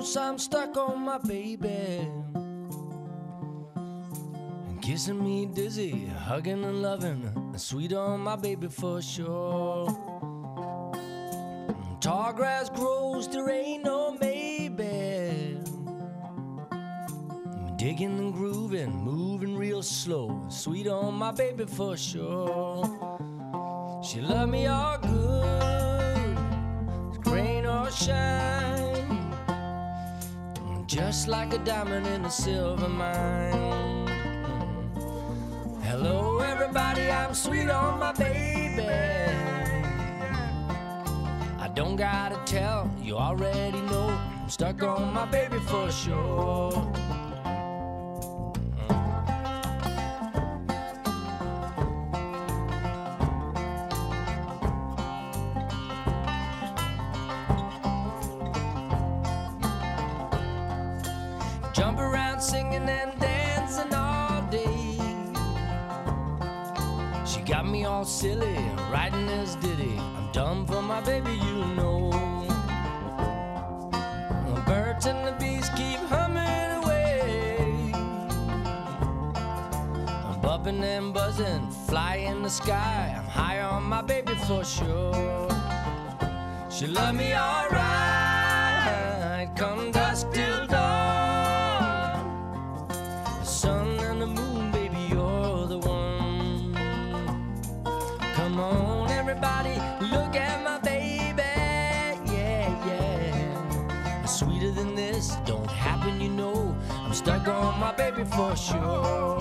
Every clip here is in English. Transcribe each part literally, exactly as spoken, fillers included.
close, I'm stuck on my baby. Kissing me dizzy, hugging and loving, sweet on my baby for sure. Tall grass grows, there ain't no maybe. Digging and grooving, moving real slow, sweet on my baby for sure. She love me all good, rain or shine, just like a diamond in a silver mine. Hello everybody, I'm sweet on my baby. I don't gotta tell, you already know, I'm stuck on my baby for sure. Jump around singing and dancing all day. She got me all silly, writing this ditty. I'm dumb for my baby, you know. The birds and the bees keep humming away. I'm bumping and buzzing, fly in the sky. I'm high on my baby for sure. She love me alright, come dusk till dawn. The sun and the moon, baby, you're the one. Come on, everybody, look at my baby, yeah, yeah. Sweeter than this don't happen, you know. I'm stuck on my baby for sure.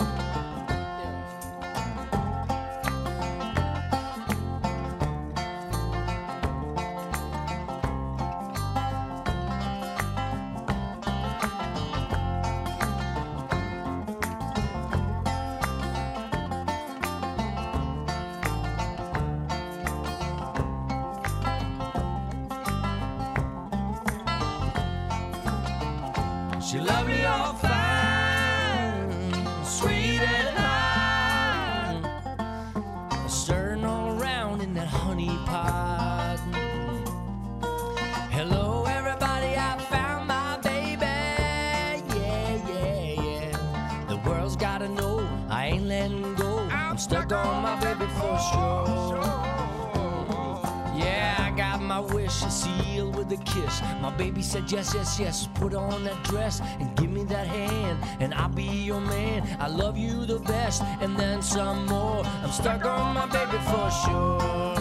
She love me all fine, sweet and high, stirring all around in that honey pot. Hello everybody, I found my baby, yeah, yeah, yeah. The world's gotta know I ain't letting go. I'm stuck on my baby for sure. Yeah, I got my wish sealed with a kiss. My baby said yes, yes, yes. Put on that dress and give me that hand, and I'll be your man. I love you the best, and then some more. I'm stuck on my baby for sure.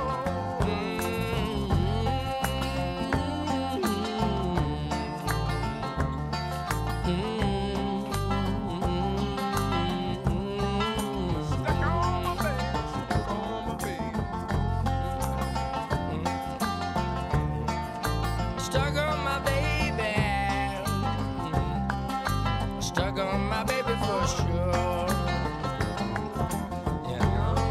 Stuck on my baby, stuck on my baby for sure. Yeah.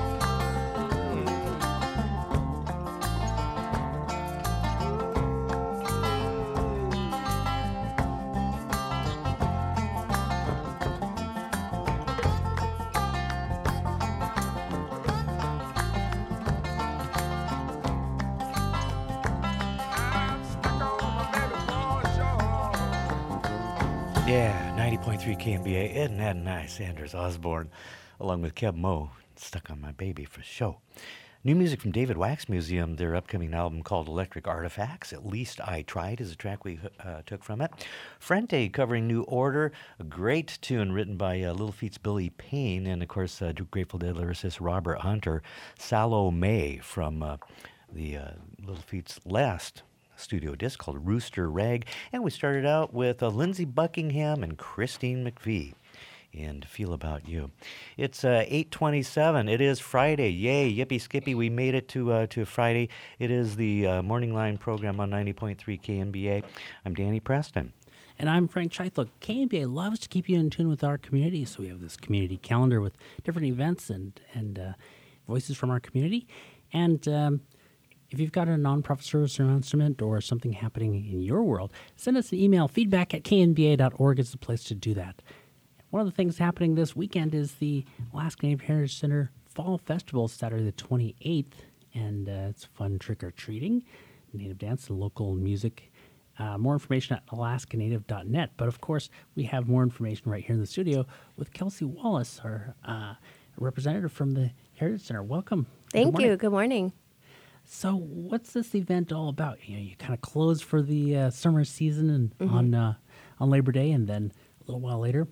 Yeah, ninety point three K M B A. Isn't that nice? Anders Osborne, along with Keb Mo, stuck on my baby for show. New music from David Wax Museum, their upcoming album called Electric Artifacts. At Least I Tried is a track we uh, took from it. Frente covering New Order, a great tune written by uh, Little Feat's Billy Payne, and of course uh, Grateful Dead lyricist Robert Hunter. Salome from uh, the uh, Little Feat's last studio disc called Rooster Rag. And we started out with uh, Lindsey Buckingham and Christine McVie and Feel About You. It's uh, eight twenty-seven. It is Friday. Yay, yippee skippy. We made it to uh, to Friday. It is the uh, Morning Line program on ninety point three K N B A. I'm Danny Preston. And I'm Frank Scheitler. K N B A loves to keep you in tune with our community, so we have this community calendar with different events and, and uh, voices from our community. And um, if you've got a nonprofit service or announcement or something happening in your world, send us an email. Feedback at k n b a dot org is the place to do that. One of the things happening this weekend is the Alaska Native Heritage Center Fall Festival, Saturday the twenty-eighth, and uh, it's fun trick-or-treating, native dance, and local music. Uh, more information at alaska native dot net. But of course, we have more information right here in the studio with Kelsey Wallace, our uh, representative from the Heritage Center. Welcome. Thank Good you. morning. Good morning. So, what's this event all about? You know, you kind of close for the uh, summer season and Mm-hmm. on uh, on Labor Day, and then a little while later,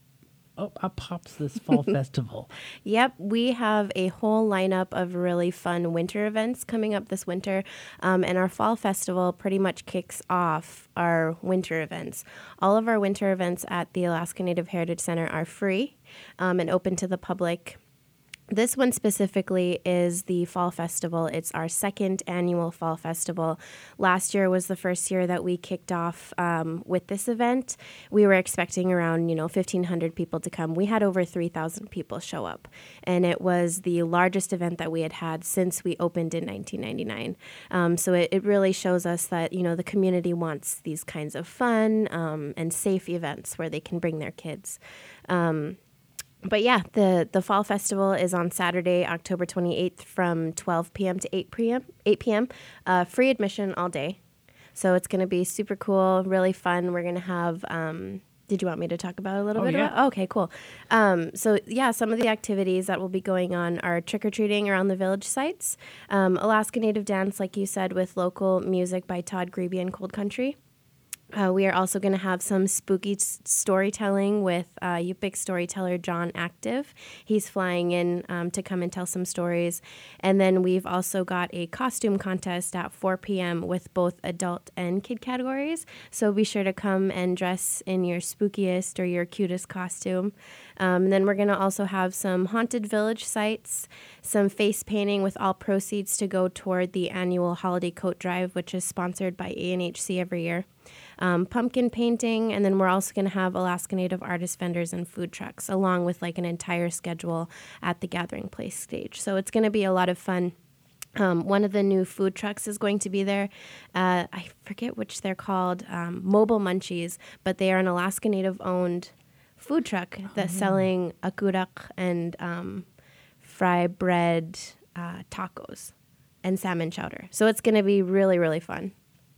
oh, up pops this fall festival. Yep, we have a whole lineup of really fun winter events coming up this winter, um, and our fall festival pretty much kicks off our winter events. All of our winter events at the Alaska Native Heritage Center are free um, and open to the public. This one specifically is the Fall Festival. It's our second annual Fall Festival. Last year was the first year that we kicked off um, with this event. We were expecting around, you know, fifteen hundred people to come. We had over three thousand people show up, and it was the largest event that we had had since we opened in nineteen ninety-nine. Um, so it, it really shows us that, you know, the community wants these kinds of fun um, and safe events where they can bring their kids. Um, But yeah, the, the Fall Festival is on Saturday, October twenty-eighth from twelve p.m. to eight p.m. eight p.m. Uh, free admission all day. So it's going to be super cool, really fun. We're going to have, um, did you want me to talk about it a little Oh, bit? yeah. About? Okay, cool. Um, so yeah, some of the activities that will be going on are trick-or-treating around the village sites, um, Alaska Native Dance, like you said, with local music by Todd Grebe and Cold Country. Uh, we are also going to have some spooky s- storytelling with uh, Yupik storyteller John Active. He's flying in um, to come and tell some stories. And then we've also got a costume contest at four p.m. with both adult and kid categories. So be sure to come and dress in your spookiest or your cutest costume. Um, and then we're going to also have some haunted village sites, some face painting with all proceeds to go toward the annual holiday coat drive, which is sponsored by A N H C every year. Um, pumpkin painting, and then we're also going to have Alaska Native artist vendors and food trucks, along with like an entire schedule at the Gathering Place stage. So it's going to be a lot of fun. Um, one of the new food trucks is going to be there. Uh, I forget which they're called, um, Mobile Munchies, but they are an Alaska Native owned food truck that's selling akurak and um, fry bread uh, tacos and salmon chowder. So it's going to be really, really fun.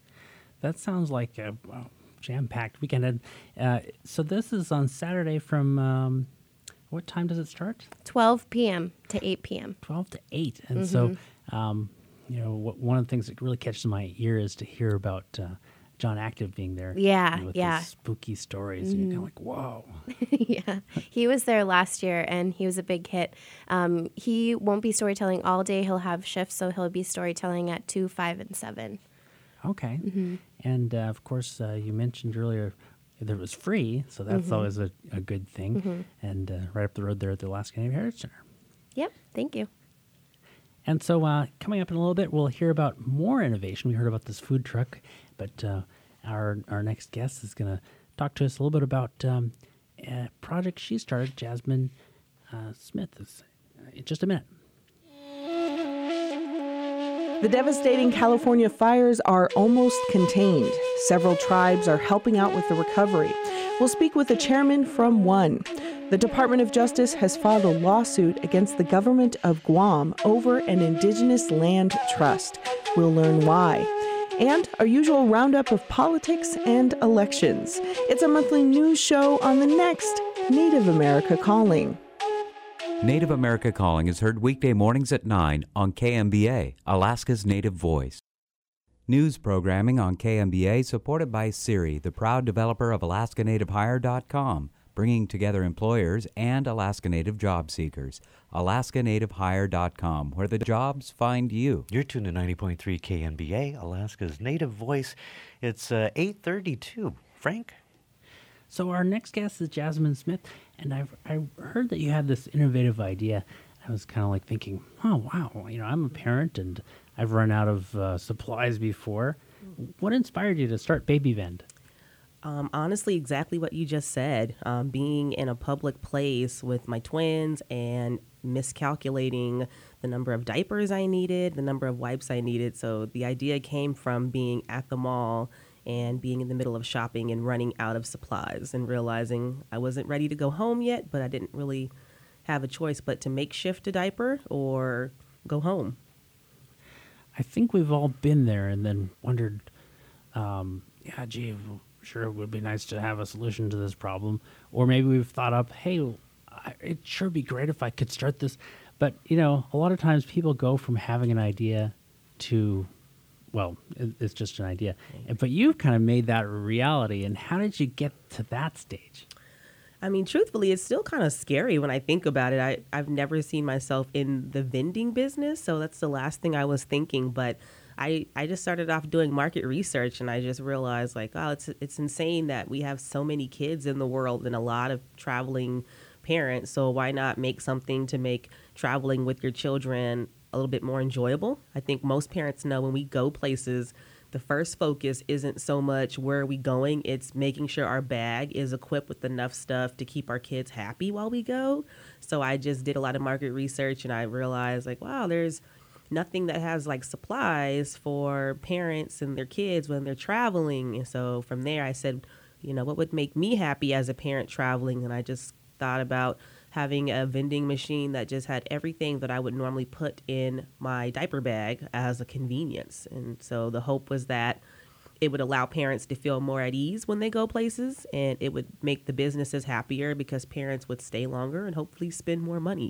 That sounds like a well, jam-packed weekend. And, Uh, so this is on Saturday from, um, what time does it start? twelve p.m. to eight p.m. twelve to eight. And Mm-hmm. so, um, you know, what, one of the things that really catches my ear is to hear about uh, John Active being there. Yeah, and with yeah. his spooky stories. And you're kind of like, whoa. Yeah, he was there last year, and he was a big hit. Um, he won't be storytelling all day. He'll have shifts, so he'll be storytelling at two, five, and seven. Okay. Mm-hmm. And, uh, of course, uh, you mentioned earlier that it was free, so that's Mm-hmm. always a, a good thing. And uh, right up the road there at the Alaska Native Heritage Center. Yep, thank you. And so uh, coming up in a little bit, we'll hear about more innovation. We heard about this food truck, but uh, our our next guest is going to talk to us a little bit about um, a project she started, Jasmine uh, Smith, is, uh, in just a minute. The devastating California fires are almost contained. Several tribes are helping out with the recovery. We'll speak with the chairman from one. The Department of Justice has filed a lawsuit against the government of Guam over an indigenous land trust. We'll learn why. And our usual roundup of politics and elections. It's a monthly news show on the next Native America Calling. Native America Calling is heard weekday mornings at nine on K M B A, Alaska's Native Voice. News programming on K M B A supported by Siri, the proud developer of Alaska Native Hire dot com, bringing together employers and Alaska Native job seekers. Alaska Native Hire dot com, where the jobs find you. You're tuned to ninety point three K N B A, Alaska's Native Voice. It's uh, eight thirty-two. Frank? So our next guest is Jasmine Smith, and I've I heard that you had this innovative idea. I was kind of like thinking, oh, wow, you know, I'm a parent, and I've run out of uh, supplies before. What inspired you to start Baby Vend? Um, honestly, exactly what you just said. Um, being in a public place with my twins and miscalculating the number of diapers I needed, the number of wipes I needed. So the idea came from being at the mall and being in the middle of shopping and running out of supplies and realizing I wasn't ready to go home yet, but I didn't really have a choice but to makeshift a diaper or go home. I think we've all been there and then wondered, um, yeah, gee, well, sure, it would be nice to have a solution to this problem. Or maybe we've thought up, hey, I, it'd sure be great if I could start this. But, you know, a lot of times people go from having an idea to, well, it, it's just an idea. But you've kind of made that a reality. And how did you get to that stage? I mean, truthfully, it's still kind of scary when I think about it. I, I've never seen myself in the vending business, so that's the last thing I was thinking. But I, I just started off doing market research, and I just realized, like, oh, it's it's insane that we have so many kids in the world and a lot of traveling parents. So why not make something to make traveling with your children a little bit more enjoyable? I think most parents know when we go places, the first focus isn't so much where are we going, it's making sure our bag is equipped with enough stuff to keep our kids happy while we go. So I just did a lot of market research, and I realized, like, wow, there's nothing that has like supplies for parents and their kids when they're traveling. And so from there I said, you know, what would make me happy as a parent traveling? And I just thought about having a vending machine that just had everything that I would normally put in my diaper bag as a convenience. And so the hope was that it would allow parents to feel more at ease when they go places, and it would make the businesses happier because parents would stay longer and hopefully spend more money.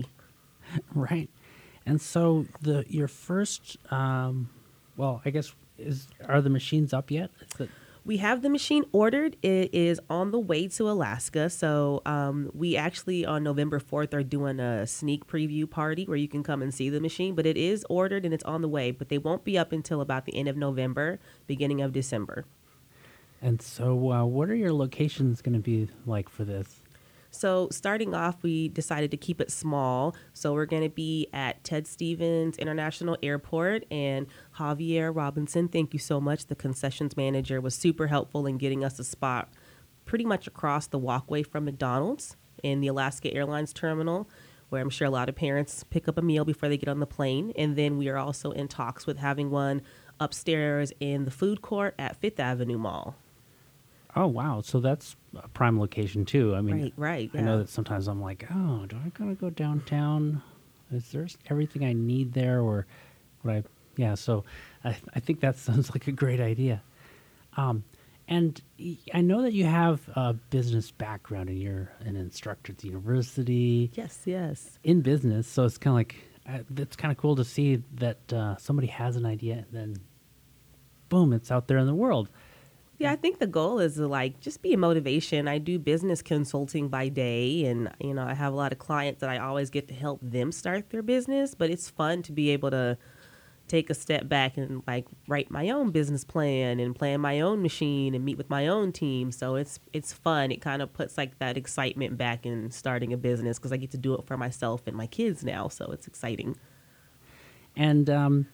Right. And so the your first, um, well, I guess, is are the machines up yet? Is it- We have the machine ordered. It is on the way to Alaska. So um, we actually on November fourth are doing a sneak preview party where you can come and see the machine. But it is ordered and it's on the way. But they won't be up until about the end of November, beginning of December. And so uh, what are your locations going to be like for this? So starting off, we decided to keep it small. So we're going to be at Ted Stevens International Airport, and Javier Robinson, thank you so much. The concessions manager was super helpful in getting us a spot pretty much across the walkway from McDonald's in the Alaska Airlines terminal, where I'm sure a lot of parents pick up a meal before they get on the plane. And then we are also in talks with having one upstairs in the food court at Fifth Avenue Mall. Oh, wow. So that's a prime location, too. I mean, Right, right, I know yeah. that sometimes I'm like, oh, do I gotta go downtown? Is there everything I need there? Or would I? Yeah, so I, I think that sounds like a great idea. Um, and y- I know that you have a business background and you're an instructor at the university Yes, yes. in business. So it's kind of like, uh, it's kind of cool to see that uh, somebody has an idea and then boom, it's out there in the world. Yeah, I think the goal is to like just be a motivation. I do business consulting by day, and you know, I have a lot of clients that I always get to help them start their business, but it's fun to be able to take a step back and like write my own business plan and plan my own machine and meet with my own team. So it's it's fun. It kind of puts like that excitement back in starting a business because I get to do it for myself and my kids now, so it's exciting. And um,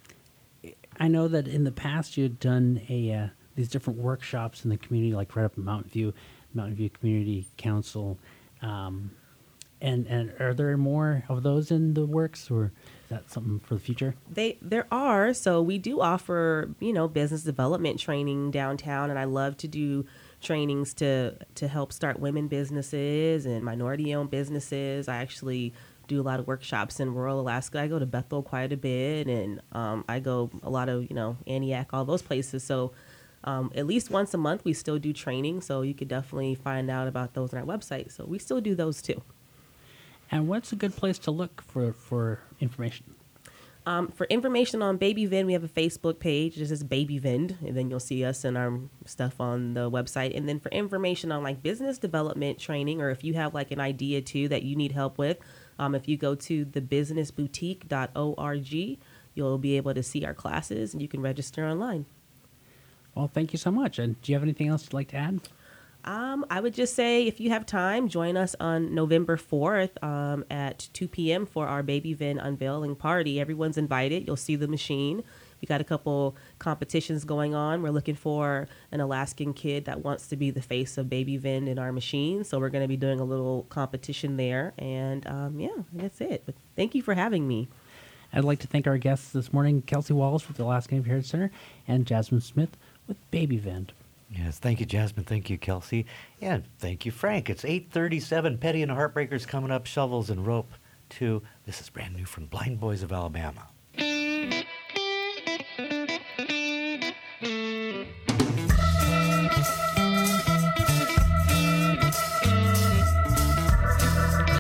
I know that in the past you had done a uh, these different workshops in the community, like right up in Mountain View, Mountain View Community Council. Um, and and are there more of those in the works, or is that something for the future? They there are. So we do offer, you know, business development training downtown, and I love to do trainings to to help start women businesses and minority-owned businesses. I actually do a lot of workshops in rural Alaska. I go to Bethel quite a bit, and um, I go a lot of, you know, Antioch, all those places. So um, at least once a month, we still do training. So you could definitely find out about those on our website. So we still do those too. And what's a good place to look for, for information? Um, for information on Baby Vend, we have a Facebook page. This is Baby Vend, and then you'll see us and our stuff on the website. And then for information on like business development training, or if you have like an idea too that you need help with, um, if you go to the business boutique dot org, you'll be able to see our classes and you can register online. Well, thank you so much. And do you have anything else you'd like to add? Um, I would just say if you have time, join us on November fourth um, at two p.m. for our Baby Vend unveiling party. Everyone's invited. You'll see the machine. We got a couple competitions going on. We're looking for an Alaskan kid that wants to be the face of Baby Vend in our machine. So we're going to be doing a little competition there. And um, yeah, that's it. But thank you for having me. I'd like to thank our guests this morning, Kelsey Wallace with the Alaska Native Heritage Center and Jasmine Smith with Baby Vend. Yes, thank you, Jasmine. Thank you, Kelsey. And thank you, Frank. It's eight thirty-seven. Petty and the Heartbreakers coming up, Shovels and Rope two. This is brand new from Blind Boys of Alabama.